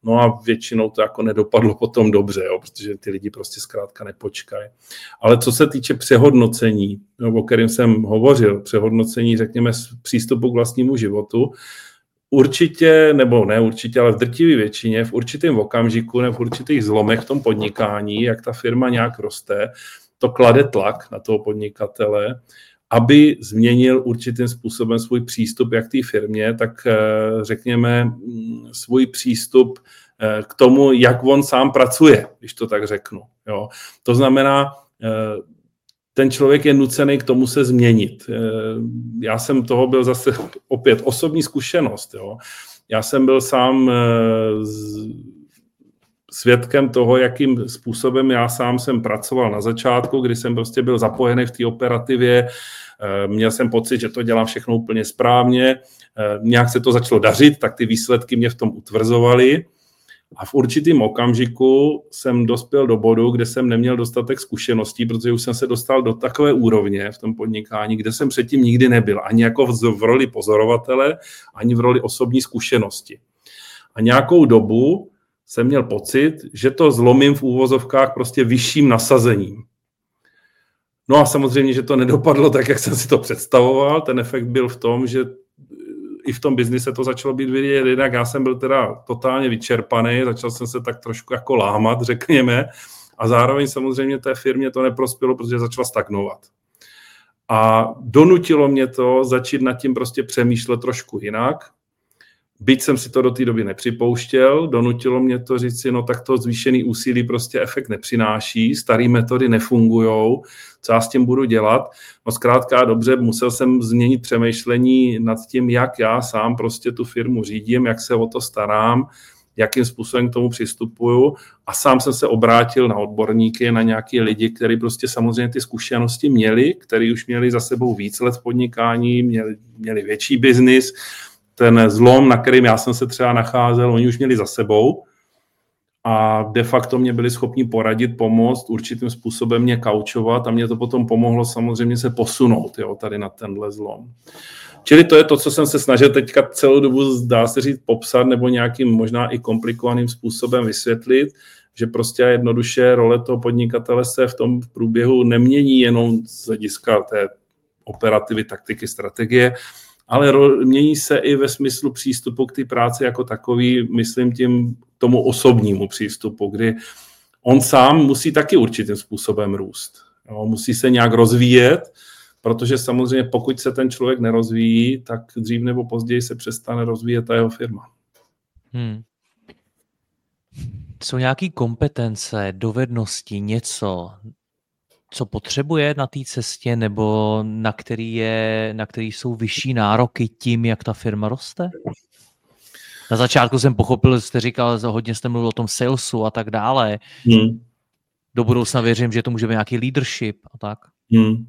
No a většinou to jako nedopadlo potom dobře, jo, protože ty lidi prostě zkrátka nepočkají. Ale co se týče přehodnocení, no, o kterém jsem hovořil, přehodnocení, řekněme, přístupu k vlastnímu životu, určitě, nebo ne určitě, ale v drtivé většině, v určitém okamžiku nebo v určitých zlomech v tom podnikání, jak ta firma nějak roste, to klade tlak na toho podnikatele, aby změnil určitým způsobem svůj přístup jak té firmě, tak řekněme svůj přístup k tomu, jak on sám pracuje, když to tak řeknu. Jo. To znamená, ten člověk je nucený k tomu se změnit. Já jsem toho byl zase opět osobní zkušenost. Jo. Já jsem byl sám svědkem toho, jakým způsobem já sám jsem pracoval na začátku, kdy jsem prostě byl zapojený v té operativě, měl jsem pocit, že to dělám všechno úplně správně, nějak se to začalo dařit, tak ty výsledky mě v tom utvrzovaly. A v určitým okamžiku jsem dospěl do bodu, kde jsem neměl dostatek zkušeností, protože už jsem se dostal do takové úrovně v tom podnikání, kde jsem předtím nikdy nebyl, ani jako v roli pozorovatele, ani v roli osobní zkušenosti. A nějakou dobu jsem měl pocit, že to zlomím v úvozovkách prostě vyšším nasazením. No a samozřejmě, že to nedopadlo tak, jak jsem si to představoval. Ten efekt byl v tom, že i v tom biznise to začalo být vidět jinak. Já jsem byl teda totálně vyčerpaný, začal jsem se tak trošku jako lámat, řekněme, a zároveň samozřejmě té firmě to neprospělo, protože začala stagnovat. A donutilo mě to začít nad tím prostě přemýšlet trošku jinak. Byť jsem si to do té doby nepřipouštěl, donutilo mě to říct si, no tak to zvýšený úsilí prostě efekt nepřináší, staré metody nefungujou, co já s tím budu dělat. No zkrátka dobře, musel jsem změnit přemýšlení nad tím, jak já sám prostě tu firmu řídím, jak se o to starám, jakým způsobem k tomu přistupuju, a sám jsem se obrátil na odborníky, na nějaký lidi, kteří prostě samozřejmě ty zkušenosti měli, kteří už měli za sebou víc let v podnikání, měli, měli větší biznis. Ten zlom, na kterým já jsem se třeba nacházel, oni už měli za sebou a de facto mě byli schopni poradit, pomoct, určitým způsobem mě kaučovat a mě to potom pomohlo samozřejmě se posunout, jo, tady na tenhle zlom. Čili to je to, co jsem se snažil teďka celou dobu, dá se říct, popsat nebo nějakým možná i komplikovaným způsobem vysvětlit, že prostě jednoduše role toho podnikatele se v tom průběhu nemění jenom z hlediska té operativy, taktiky, strategie, ale mění se i ve smyslu přístupu k té práci jako takový, myslím tím tomu osobnímu přístupu, kdy on sám musí taky určitým způsobem růst. Jo, musí se nějak rozvíjet, protože samozřejmě pokud se ten člověk nerozvíjí, tak dřív nebo později se přestane rozvíjet ta jeho firma. Hmm. Jsou nějaké kompetence, dovednosti, něco, co potřebuje na té cestě, nebo na který, je, na který jsou vyšší nároky tím, jak ta firma roste? Na začátku jsem pochopil, jste říkal, hodně jste mluvil o tom salesu a tak dále. Hmm. Do budoucna věřím, že to může být nějaký leadership a tak. Hmm. Uh,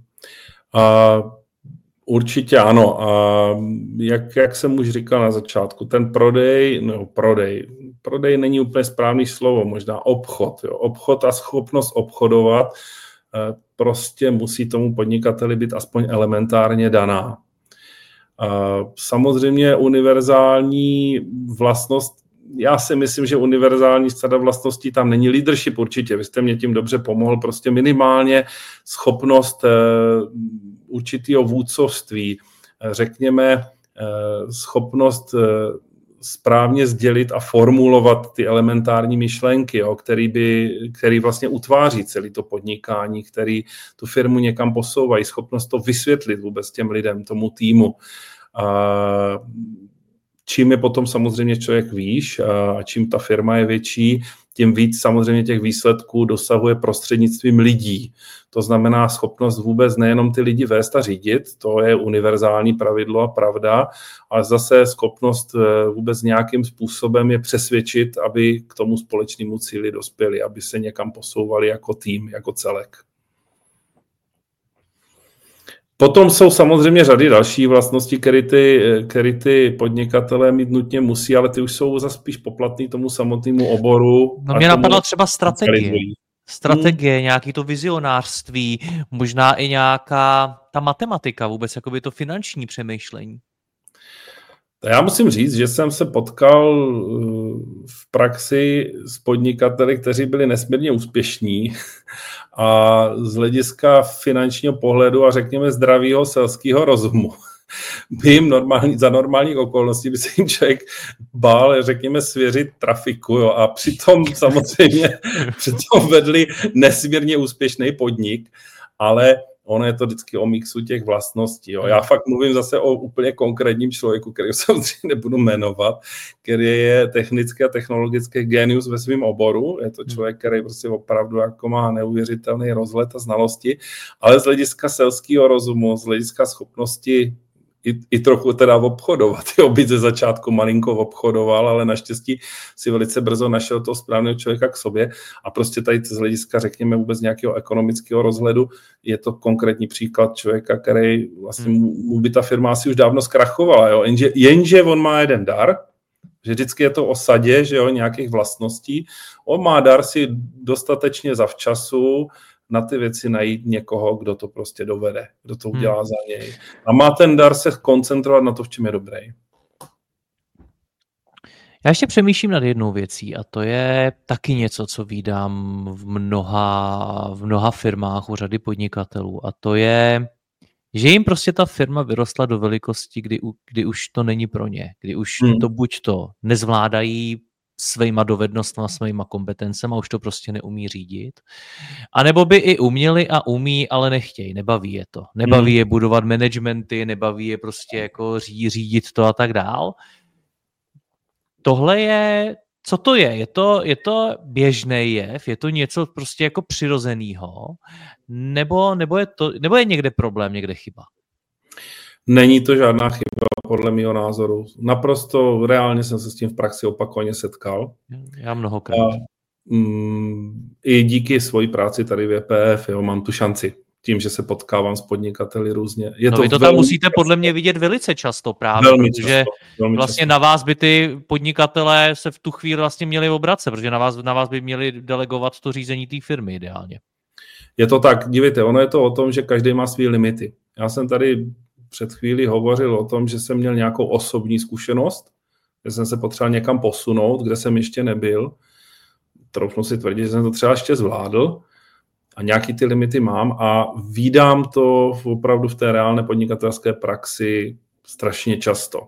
určitě ano. Uh, jak, jak jsem už říkal na začátku, ten prodej, no prodej, prodej není úplně správný slovo, možná obchod. Jo. Obchod a schopnost obchodovat prostě musí tomu podnikateli být aspoň elementárně daná. Samozřejmě univerzální vlastnost, já si myslím, že univerzální sada vlastností tam není leadership určitě, vy jste mě tím dobře pomohl, prostě minimálně schopnost určitého vůdcovství, řekněme schopnost správně sdělit a formulovat ty elementární myšlenky, jo, který, by, který vlastně utváří celé to podnikání, který tu firmu někam posouvají, schopnost to vysvětlit vůbec těm lidem, tomu týmu. A čím je potom samozřejmě člověk výš a čím ta firma je větší, tím víc samozřejmě těch výsledků dosahuje prostřednictvím lidí. To znamená schopnost vůbec nejenom ty lidi vést a řídit, to je univerzální pravidlo a pravda, ale zase schopnost vůbec nějakým způsobem je přesvědčit, aby k tomu společnému cíli dospěli, aby se někam posouvali jako tým, jako celek. Potom jsou samozřejmě řady další vlastnosti, které ty, které ty podnikatelé mít nutně musí, ale ty už jsou zase spíš poplatný tomu samotnému oboru. No mě napadla třeba strategie. Strategie, hmm. nějaký to vizionářství, možná i nějaká ta matematika, vůbec jakoby to finanční přemýšlení. Já musím říct, že jsem se potkal v praxi s podnikateli, kteří byli nesmírně úspěšní a z hlediska finančního pohledu a řekněme zdravého selského rozumu by jim normální, za normálních okolností by se jim člověk bál, řekněme, svěřit trafiku, jo, a přitom samozřejmě přitom vedli nesmírně úspěšný podnik, ale ono je to vždycky o mixu těch vlastností. Jo. Já fakt mluvím zase o úplně konkrétním člověku, který samozřejmě nebudu jmenovat, který je technický a technologický genius ve svém oboru. Je to člověk, který prostě opravdu jako má neuvěřitelný rozhled a znalosti, ale z hlediska selského rozumu, z hlediska schopnosti I, i trochu teda obchodovat. Jo, byť ze začátku malinko obchodoval, ale naštěstí si velice brzo našel toho správného člověka k sobě a prostě tady z hlediska, řekněme, vůbec nějakého ekonomického rozhledu je to konkrétní příklad člověka, který vlastně mu by ta firma asi už dávno zkrachovala. Jo. Jenže, jenže on má jeden dar, že vždycky je to o sadě, že jo, nějakých vlastností. On má dar si dostatečně zavčasu na ty věci najít někoho, kdo to prostě dovede, kdo to udělá hmm. za něj. A má ten dar se koncentrovat na to, v čem je dobrý. Já ještě přemýšlím nad jednou věcí a to je taky něco, co vídám v mnoha, v mnoha firmách u řady podnikatelů a to je, že jim prostě ta firma vyrostla do velikosti, kdy, kdy už to není pro ně, kdy už hmm. to buď to nezvládají svýma dovednostma, svýma kompetencema, už to prostě neumí řídit. A nebo by i uměli a umí, ale nechtějí, nebaví je to. Nebaví hmm. je budovat managementy, nebaví je prostě jako řídit to a tak dál. Tohle je, co to je? Je to, je to běžný jev? Je to něco prostě jako přirozenýho? Nebo, nebo, je to, nebo je někde problém, někde chyba? Není to žádná chyba, podle mého názoru. Naprosto reálně jsem se s tím v praxi opakovaně setkal. Já mnohokrát. A, mm, I díky svojí práci tady v E P F, jo, mám tu šanci. Tím, že se potkávám s podnikateli různě. Je no to vy to tam musíte často, podle mě vidět velice často právě, velmi protože často, velmi vlastně často. na vás by ty podnikatelé se v tu chvíli vlastně měli obracet, protože na vás, na vás by měli delegovat to řízení té firmy ideálně. Je to tak, dívejte, ono je to o tom, že každý má své limity. Já jsem tady před chvílí hovořil o tom, že jsem měl nějakou osobní zkušenost, že jsem se potřeboval někam posunout, kde jsem ještě nebyl. Troufnu si tvrdit, že jsem to třeba ještě zvládl a nějaký ty limity mám a vídám to opravdu v té reálné podnikatelské praxi strašně často.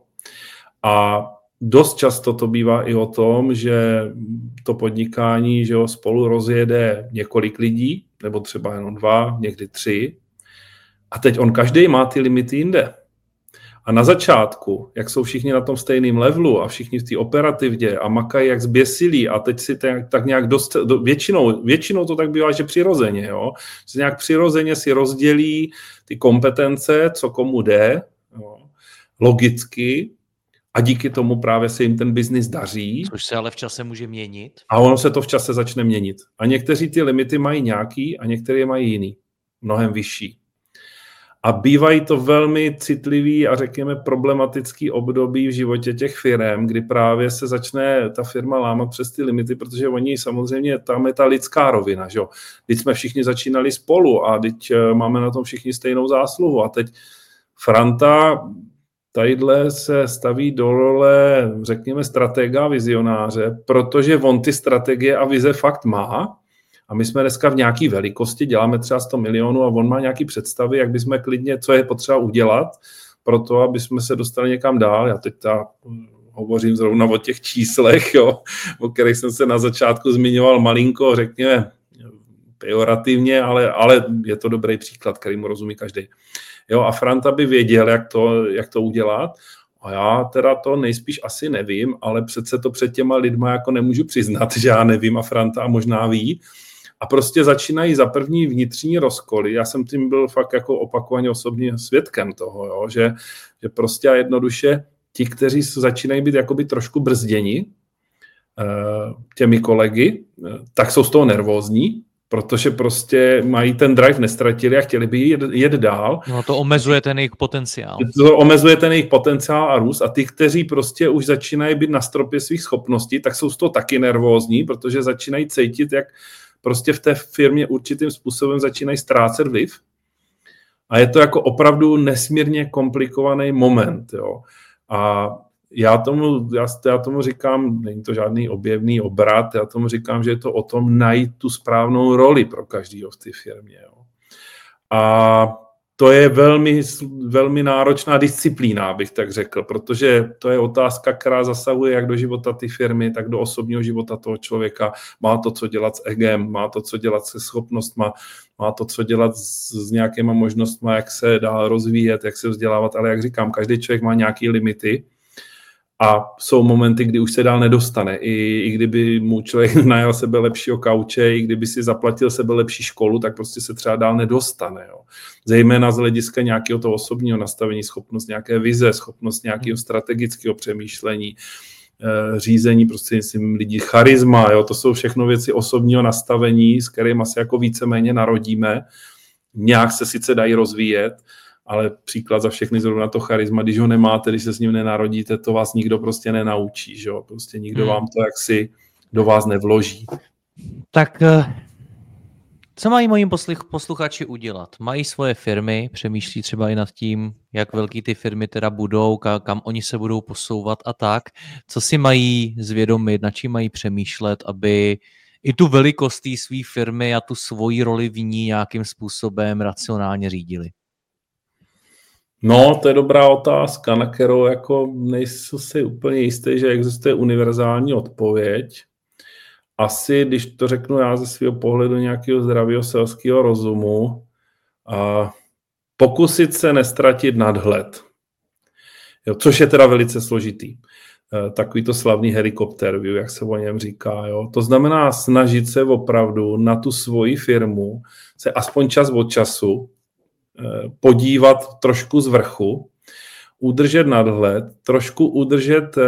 A dost často to bývá i o tom, že to podnikání, že ho spolu rozjede několik lidí, nebo třeba jenom dva, někdy tři, a teď on každý má ty limity jinde. A na začátku, jak jsou všichni na tom stejném levelu a všichni v té operativě a makají jak zběsilí a teď si tak, tak nějak dost, do, většinou, většinou to tak bývá, že přirozeně, jo? Že nějak přirozeně si rozdělí ty kompetence, co komu jde, jo? Logicky, a díky tomu právě se jim ten biznis daří. Což se ale v čase může měnit. A ono se to v čase začne měnit. A někteří ty limity mají nějaký a některé mají jiný, mnohem vyšší. A bývají to velmi citlivý a řekněme problematický období v životě těch firem, kdy právě se začne ta firma lámat přes ty limity, protože oni samozřejmě, tam je ta lidská rovina, že jo. Teď jsme všichni začínali spolu a teď máme na tom všichni stejnou zásluhu a teď Franta tadyhle se staví do role, řekněme, stratega a vizionáře, protože on ty strategie a vize fakt má. A my jsme dneska v nějaké velikosti, děláme třeba sto milionů a on má nějaké představy, jak bychom klidně, co je potřeba udělat pro to, aby jsme se dostali někam dál. Já teď ta, hovořím zrovna o těch číslech, jo, o kterých jsem se na začátku zmiňoval malinko, řekněme, pejorativně, ale, ale je to dobrý příklad, který mu rozumí každý. Jo, a Franta by věděl, jak to, jak to udělat. A já teda to nejspíš asi nevím, ale přece to před těma lidma jako nemůžu přiznat, že já nevím a Franta a možná ví. A prostě začínají za první vnitřní rozkoly. Já jsem tím byl fakt jako opakovaně osobně svědkem toho, jo, že, že prostě a jednoduše ti, kteří začínají být jakoby trošku brzděni těmi kolegy, tak jsou z toho nervózní, protože prostě mají ten drive nestratili a chtěli by jet, jet dál. No to omezuje ten jejich potenciál. To omezuje ten jejich potenciál a růst a ty, kteří prostě už začínají být na stropě svých schopností, tak jsou z toho taky nervózní, protože začínají cítit, jak prostě v té firmě určitým způsobem začínají ztrácet vliv. A je to jako opravdu nesmírně komplikovaný moment. Jo. A Já tomu, já, já tomu říkám, není to žádný objevný obrat, já tomu říkám, že je to o tom najít tu správnou roli pro každýho v té firmě. Jo. A to je velmi, velmi náročná disciplína, bych tak řekl, protože to je otázka, která zasahuje jak do života té firmy, tak do osobního života toho člověka. Má to, co dělat s egem, má to, co dělat se schopnostma, má to, co dělat s, s nějakýma možnostmi, jak se dál rozvíjet, jak se vzdělávat, ale jak říkám, každý člověk má nějaké limity a jsou momenty, kdy už se dál nedostane. I, i kdyby mu člověk najal sebe lepšího kauče, i kdyby si zaplatil sebe lepší školu, tak prostě se třeba dál nedostane. Jo. Zejména z hlediska nějakého toho osobního nastavení, schopnost nějaké vize, schopnost nějakého strategického přemýšlení, řízení prostřednictvím lidí, charisma, jo, to jsou všechno věci osobního nastavení, s kterými se jako víceméně narodíme. Nějak se sice dají rozvíjet, ale příklad za všechny zrovna to charisma, když ho nemáte, když se s ním nenarodíte, to vás nikdo prostě nenaučí, že jo? Prostě nikdo hmm. vám to jaksi do vás nevloží. Tak co mají moji posluchači udělat? Mají svoje firmy, přemýšlí třeba i nad tím, jak velký ty firmy teda budou, kam oni se budou posouvat a tak. Co si mají zvědomit, na čím mají přemýšlet, aby i tu velikost té své firmy a tu svoji roli v ní nějakým způsobem racionálně řídili? No, to je dobrá otázka, na kterou jako nejsem si úplně jistý, že existuje univerzální odpověď. Asi, když to řeknu já ze svého pohledu nějakého zdravého selského rozumu, a pokusit se nestratit nadhled. Jo, což je teda velice složitý. Takový to slavný helikopter view, jak se o něm říká. Jo. To znamená snažit se opravdu na tu svoji firmu se aspoň čas od času podívat trošku z vrchu, udržet nadhled, trošku udržet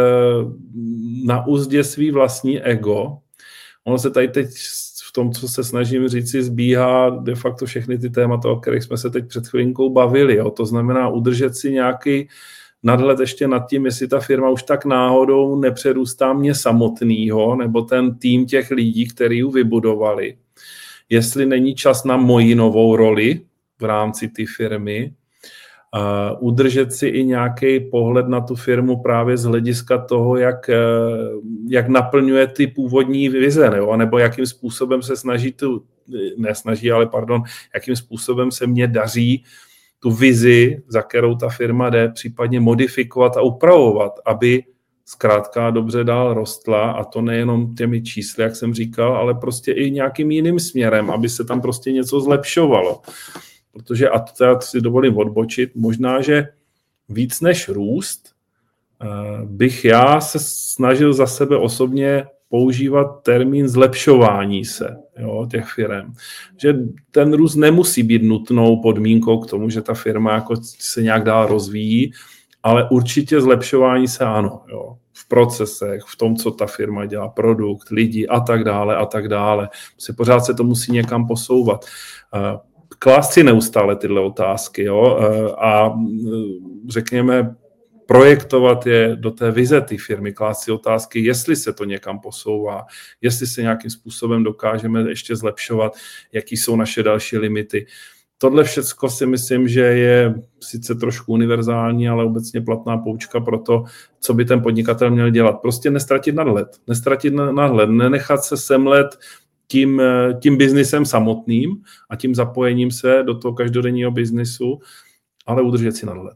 na úzdě svý vlastní ego. Ono se tady teď v tom, co se snažím říct, si zbíhá de facto všechny ty témata, o kterých jsme se teď před chvilinkou bavili. Jo. To znamená udržet si nějaký nadhled ještě nad tím, jestli ta firma už tak náhodou nepřerůstá mě samotnýho, nebo ten tým těch lidí, který ji vybudovali. Jestli není čas na moji novou roli v rámci té firmy, uh, udržet si i nějaký pohled na tu firmu právě z hlediska toho, jak, uh, jak naplňuje ty původní vize, nebo, nebo jakým způsobem se snaží tu, nesnaží, ale pardon, jakým způsobem se mně daří tu vizi, za kterou ta firma jde, případně modifikovat a upravovat, aby zkrátka dobře dál rostla, a to nejenom těmi čísly, jak jsem říkal, ale prostě i nějakým jiným směrem, aby se tam prostě něco zlepšovalo. Protože, a to já si dovolím odbočit, možná, že víc než růst, bych já se snažil za sebe osobně používat termín zlepšování se, jo, těch firem. Že ten růst nemusí být nutnou podmínkou k tomu, že ta firma jako se nějak dál rozvíjí, ale určitě zlepšování se ano, jo, v procesech, v tom, co ta firma dělá, produkt, lidi a tak dále a tak dále. Se pořád se to musí někam posouvat. Klást si neustále tyhle otázky, jo, a řekněme, projektovat je do té vize té firmy, klást si otázky, jestli se to někam posouvá, jestli se nějakým způsobem dokážeme ještě zlepšovat, jaký jsou naše další limity. Tohle všecko si myslím, že je sice trošku univerzální, ale obecně platná poučka pro to, co by ten podnikatel měl dělat. Prostě nestratit nadhled, nestratit nadhled, nenechat se semlet tím, tím biznisem samotným a tím zapojením se do toho každodenního biznisu, ale udržet si nadhled.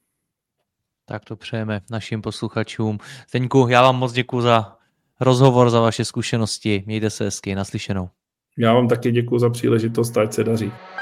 Tak to přejeme našim posluchačům. Zdeňku, já vám moc děkuji za rozhovor, za vaše zkušenosti. Mějte se hezky, naslyšenou. Já vám taky děkuji za příležitost, ať se daří.